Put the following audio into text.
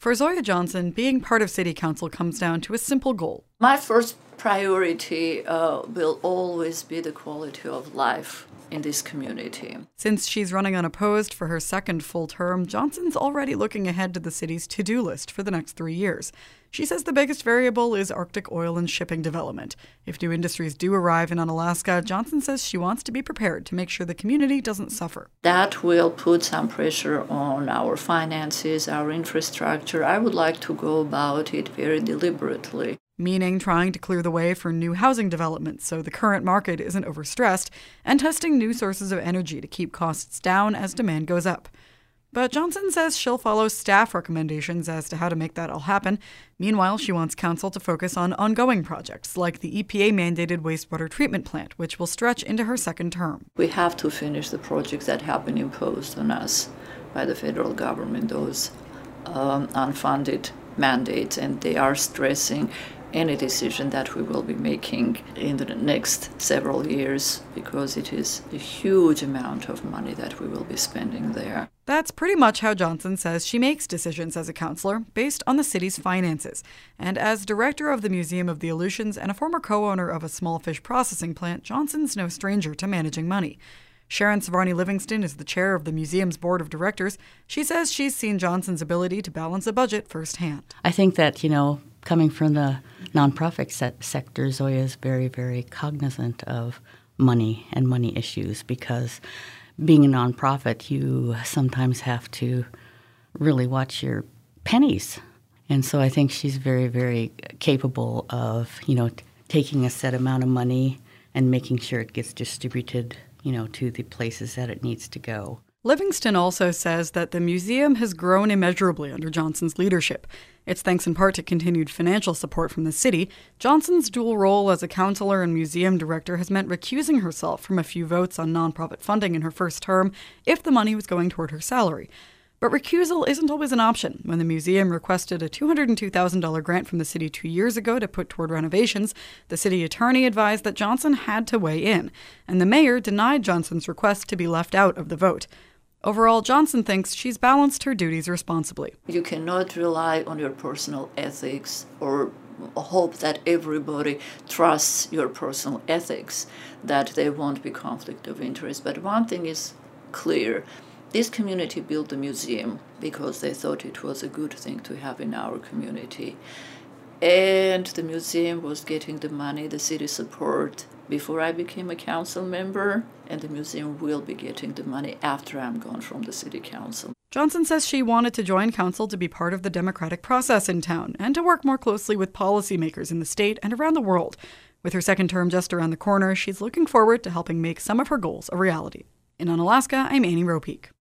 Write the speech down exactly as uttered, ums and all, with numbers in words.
For Zoya Johnson, being part of City Council comes down to a simple goal. My first priority uh, will always be the quality of life in this community. Since she's running unopposed for her second full term, Johnson's already looking ahead to the city's to-do list for the next three years. She says the biggest variable is Arctic oil and shipping development. If new industries do arrive in Unalaska, Johnson says she wants to be prepared to make sure the community doesn't suffer. That will put some pressure on our finances, our infrastructure. I would like to go about it very deliberately. Meaning trying to clear the way for new housing development so the current market isn't overstressed, and testing new sources of energy to keep costs down as demand goes up. But Johnson says she'll follow staff recommendations as to how to make that all happen. Meanwhile, she wants council to focus on ongoing projects like the E P A-mandated wastewater treatment plant, which will stretch into her second term. We have to finish the projects that have been imposed on us by the federal government, those um, unfunded mandates, and they are stressing any decision that we will be making in the next several years, because it is a huge amount of money that we will be spending there. That's pretty much how Johnson says she makes decisions as a councillor, based on the city's finances. And as director of the Museum of the Aleutians and a former co-owner of a small fish processing plant, Johnson's no stranger to managing money. Sharon Savarni Livingston is the chair of the museum's board of directors. She says she's seen Johnson's ability to balance a budget firsthand. I think that, you know, coming from the nonprofit set sector, Zoya is very, very cognizant of money and money issues, because being a nonprofit, you sometimes have to really watch your pennies. And so I think she's very, very capable of, you know, t- taking a set amount of money and making sure it gets distributed, you know, to the places that it needs to go. Livingston also says that the museum has grown immeasurably under Johnson's leadership. It's thanks in part to continued financial support from the city. Johnson's dual role as a counselor and museum director has meant recusing herself from a few votes on nonprofit funding in her first term if the money was going toward her salary. But recusal isn't always an option. When the museum requested a two hundred two thousand dollars grant from the city two years ago to put toward renovations, the city attorney advised that Johnson had to weigh in, and the mayor denied Johnson's request to be left out of the vote. Overall, Johnson thinks she's balanced her duties responsibly. You cannot rely on your personal ethics or hope that everybody trusts your personal ethics, that there won't be conflict of interest. But one thing is clear. This community built the museum because they thought it was a good thing to have in our community. And the museum was getting the money, the city support, before I became a council member, and the museum will be getting the money after I'm gone from the city council. Johnson says she wanted to join council to be part of the democratic process in town and to work more closely with policymakers in the state and around the world. With her second term just around the corner, she's looking forward to helping make some of her goals a reality. In Unalaska, I'm Annie Ropeek.